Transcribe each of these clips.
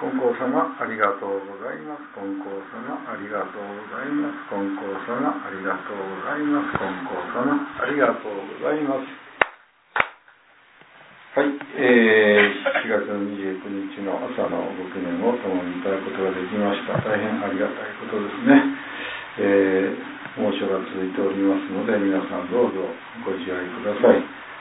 金光様ありがとうございます。金光様ありがとうございます。金光様ありがとうございます。金光様ありがとうございます。はい、4月29日の朝のご記念を共にいただくことができました。大変ありがたいことですね。猛暑が続いておりますので、皆さんどうぞご自愛ください。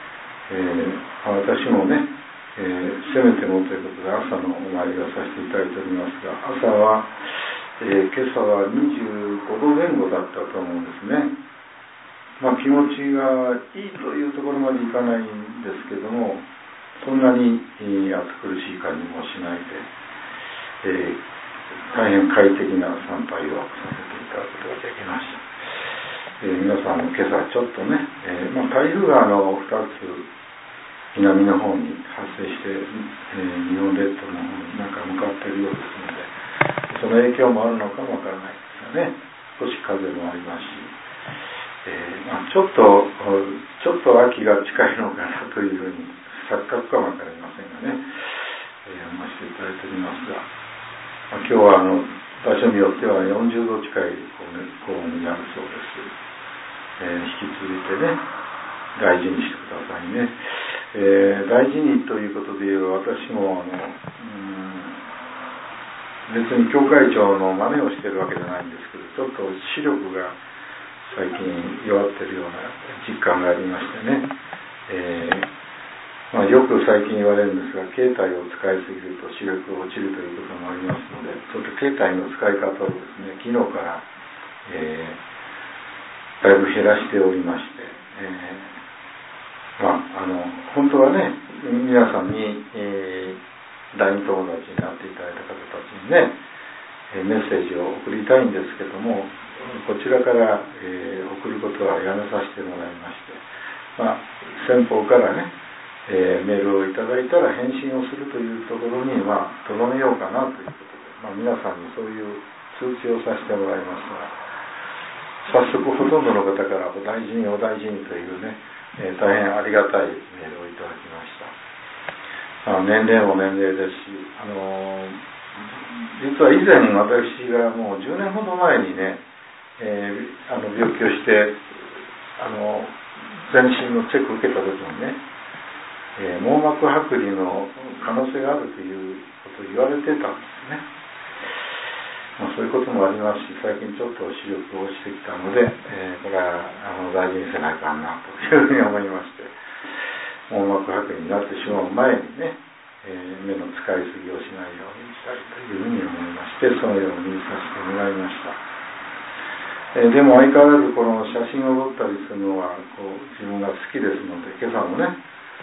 私もね、せめてもということで朝のお参りをさせていただいておりますが、朝は、今朝は25度前後だったと思うんですね。気持ちがいいというところまでいかないんですけども、そんなに暑苦しい感じもしないで、大変快適な参拝をさせていただくことができました。皆さんも今朝ちょっとね、台風が2つ南の方に発生して、日本列島の方に向かっているようですので、その影響もあるのかもわからないですがね、少し風もありますし、ちょっと秋が近いのかなというふうに錯覚かもわかりませんがね、思わせていただいておりますが、今日は場所によっては40度近い高温になるそうです。引き続いてね、大事にしてくださいね。大事にということで言えば、私も別に教会長の真似をしているわけじゃないんですけど、ちょっと視力が最近弱っているような実感がありましてね、よく最近言われるんですが、携帯を使いすぎると視力が落ちるということもありますので、ちょっと携帯の使い方をですね、昨日から、だいぶ減らしておりまして、本当はね、皆さんに、LINE 友達になっていただいた方たちにね、メッセージを送りたいんですけども、こちらから、送ることはやめさせてもらいまして、先方からね、メールをいただいたら返信をするというところにとどめようかなということで、皆さんにそういう通知をさせてもらいましたが、早速ほとんどの方からお大事にお大事にというね、大変ありがたいメールをいただきました。年齢も年齢ですし、実は以前私がもう10年ほど前にね、病気をして全身のチェックを受けた時にね、網膜剥離の可能性があるということを言われてたんですね。そういうこともありますし、最近ちょっと視力が落ちてきたので、これは大事にせないかなというふうに思いまして、網膜剥離になってしまう前にね、目の使いすぎをしないようにしたいというふうに思いまして、そのようにさせてもらいました。でも相変わらずこの写真を撮ったりするのは自分が好きですので、今朝もね、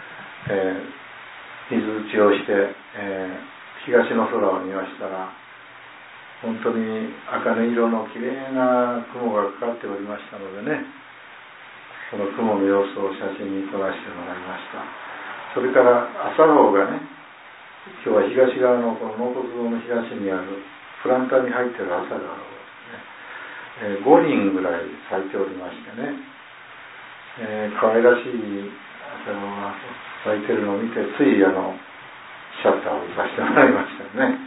水打ちをして、東の空を見ましたら、本当に茜色のきれいな雲がかかっておりましたのでね、その雲の様子を写真に撮らせてもらいました。それから朝顔がね、今日は東側のこの納骨堂の東にあるプランターに入っている朝顔がですね、5輪ぐらい咲いておりましてね、可愛らしい朝顔が咲いているのを見て、ついシャッターをさせてもらいましたね。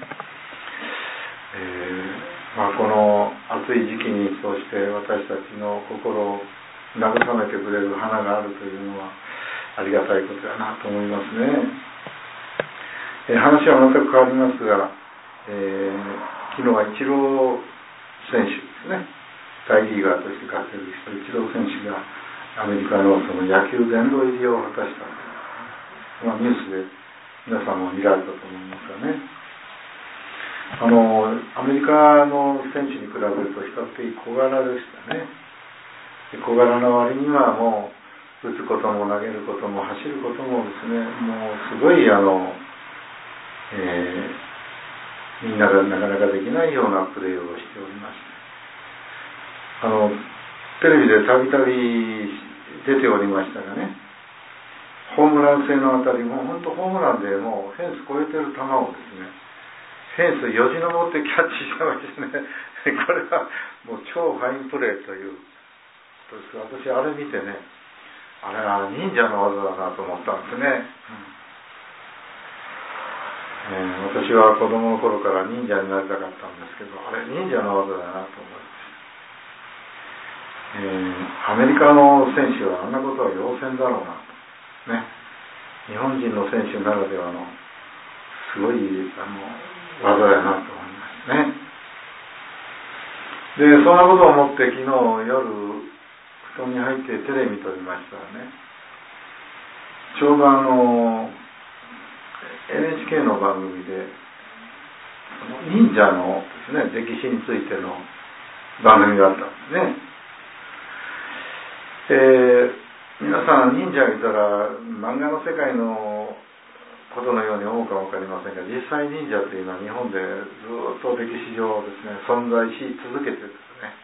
この暑い時期にそうして私たちの心を慰めてくれる花があるというのはありがたいことだなと思いますね。話は全く変わりますが、昨日はイチロー選手ですね、大リーガーとして活躍したイチロー選手がアメリカのその野球殿堂入りを果たしたという、ニュースで皆さんも見られたと思いますがね、アメリカの選手に比べると比較的小柄でしたね。小柄な割にはもう打つことも投げることも走ることもですね、もうすごいみんながなかなかできないようなプレーをしておりました。テレビでたびたび出ておりましたがね、ホームラン性のあたりも本当ホームランでもうフェンス越えてる球をですね、フェンスよじ登ってキャッチしてましてね、これはもう超ファインプレーということです。私あれ見てね、あれは忍者の技だなと思ったんですね。 私は子供の頃から忍者になりたかったんですけど、あれ忍者の技だなと思います。アメリカの選手はあんなことは要戦だろうなとね、日本人の選手ならではのすごい技やなと思いますね。でそんなことを思って昨日夜布団に入ってテレビ見ておりましたらね、ちょうどNHK の番組で忍者のですね、歴史についての番組があったんですね。皆さん忍者がいたら漫画の世界のことのように思うかも分かりませんが、実際忍者というのは日本でずっと歴史上ですね存在し続けてですね、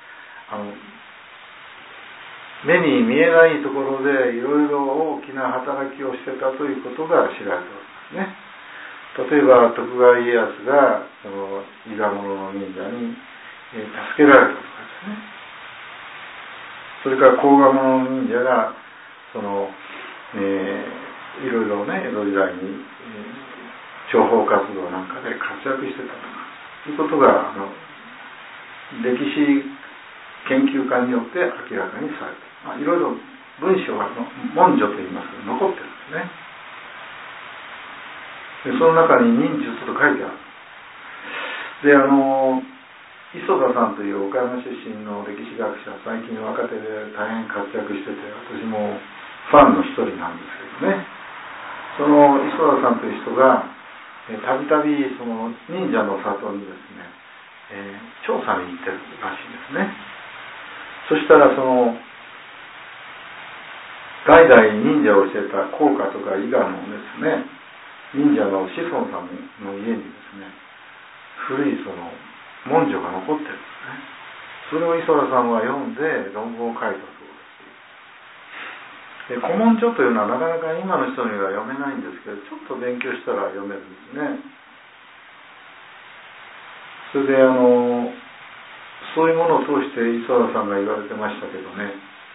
目に見えないところでいろいろ大きな働きをしてたということが知られておりますね。例えば徳川家康がその伊賀者の忍者に助けられたとかですね、それから甲賀者の忍者がその、いろいろね江戸時代に、諜報活動なんかで活躍してたとかいうことが歴史研究家によって明らかにされて、いろいろ文章が文書といいますけど残ってるんですね。でその中に忍術と書いてある。で磯田さんという岡山出身の歴史学者、最近若手で大変活躍してて、私もファンの一人なんですけどね、その磯田さんという人がたびたびその忍者の里にですね、調査に行ってるらしいんですね。そしたらその代々忍者をしていた甲賀とか伊賀のですね忍者の子孫さんの家にですね、古いその文書が残ってるんですね。それを磯田さんは読んで論文を書いたそうです。で古文書というのはなかなか今の人には読めないんですけど、ちょっと勉強したら読めるんですね。それでそういうものを通して磯田さんが言われてましたけどね、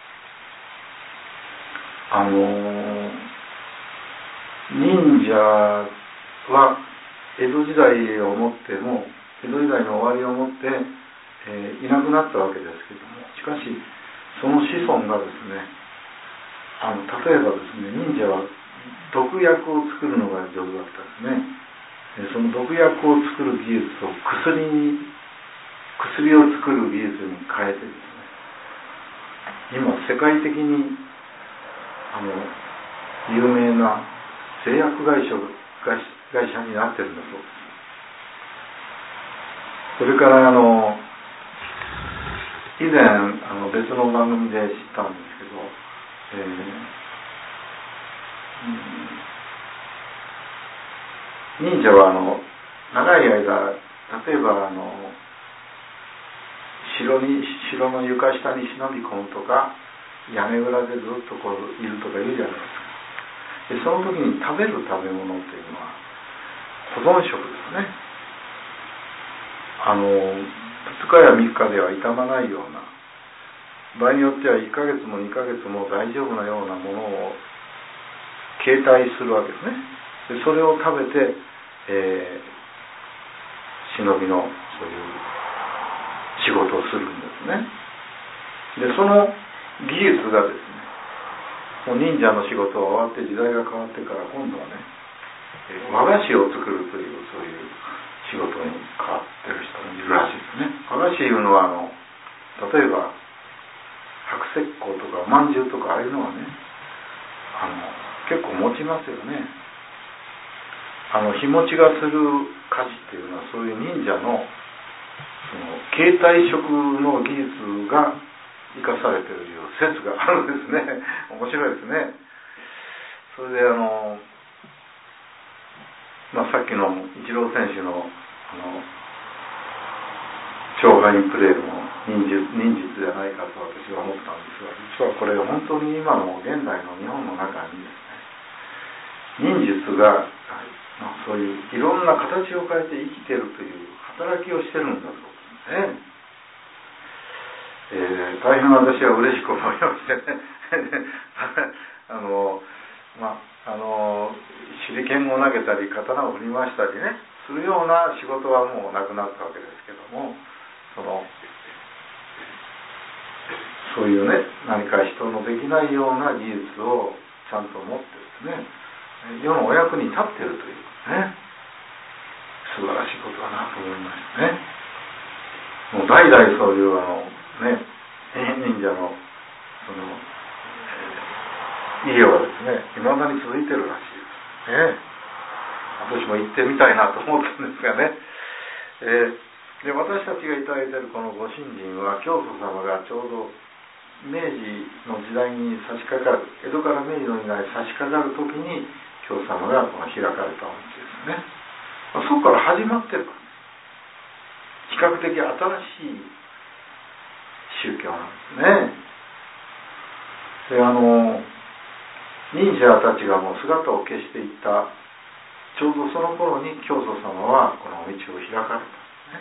忍者は江戸時代をもっても江戸時代の終わりをもって、いなくなったわけですけども、しかしその子孫がですね、例えばですね、忍者は毒薬を作るのが上手だったんですね。その毒薬を作る技術を薬を作る技術に変えてですね、今世界的に有名な製薬会社になってるんだそうです。それから以前別の番組で知ったんですけど、忍者は長い間、例えば城の床下に忍び込むとか屋根裏でずっとこういるとか言うじゃないですか。でその時に食べる食べ物っていうのは保存食ですね。2日や3日では傷まないような、場合によっては1ヶ月も2ヶ月も大丈夫なようなものを携帯するわけですね。でそれを食べて、忍びのそういう仕事をするんですね。でその技術がですね、もう忍者の仕事が終わって時代が変わってから今度はね、和菓子を作るというそういう仕事に変わってる人もいるらしいですね。和菓子いうのは例えば白石膏とかおまんじゅうとかああいうのはね、結構持ちますよね。日持ちがする菓子っていうのはそういう忍者のその携帯食の技術が生かされているいう説があるんですね。面白いですね。それでさっきのイチロー選手の超ファインプレーも忍術じゃないかと私は思ったんですが、実はこれ本当に今の現代の日本の中にですね、忍術がそういういろんな形を変えて生きているという働きをしてるんだそうですね。大変私は嬉しく思いましてね手裏剣を投げたり刀を振り回したりねするような仕事はもうなくなったわけですけども、そういうね何か人のできないような技術をちゃんと持ってですね世のお役に立っているというね素晴らしいことだなと思いましたね。もう代々そういう忍者の医療はですね未だに続いてるらしいですね。私も行ってみたいなと思ったんですがね、で私たちがいただいているこのご神神は教祖様がちょうど明治の時代に差し掛かる、江戸から明治の時代に差し掛かる時に教祖様がこの開かれたお道ですね。そこから始まってるから比較的新しい宗教なんですね。で忍者たちがもう姿を消していったちょうどその頃に教祖様はこの道を開かれたんですね。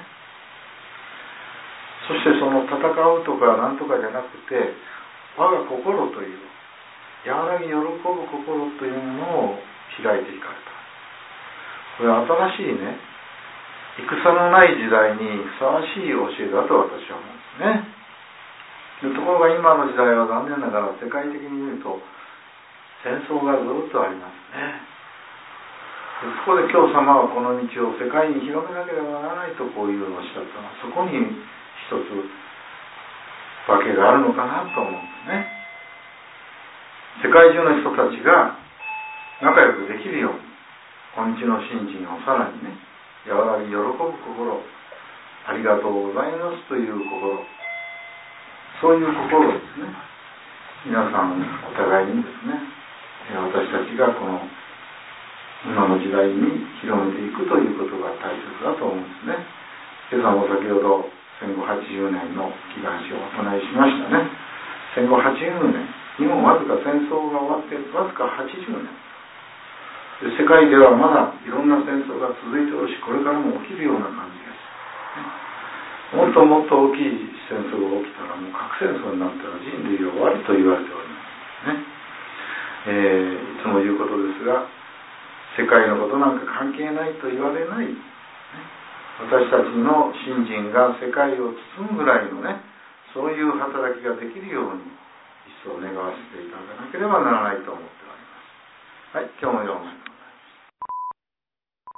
そしてその戦うとかなんとかじゃなくて我が心という和らぎ喜ぶ心というものを開いていかれた。これは新しいね戦のない時代にふさわしい教えだと私は思うんですね。ところが今の時代は残念ながら世界的に見ると戦争がずっとありますね。そこで教祖様はこの道を世界に広めなければならないとこういうのをおっしゃったのはそこに一つ訳があるのかなと思うんですね。世界中の人たちが仲良くできるように今日の信心をさらにね和らぎ喜ぶ心ありがとうございますという心そういう心ですね皆さんお互いにですね私たちがこの今の時代に広めていくということが大切だと思うんですね。今朝も先ほど戦後80年の祈願書をお唱えしましたね。戦後80年日本わずか戦争が終わってわずか80年で世界ではまだいろんな戦争が続いておるしこれからも起きるような感じです、もっともっと大きい戦争が起きたらもう核戦争になったら人類は終わりと言われておりますね。いつも言うことですが世界のことなんか関係ないと言われない、私たちの信心が世界を包むぐらいのねそういう働きができるように一層願わせていただかなければならないと思っております。はい、今日もよう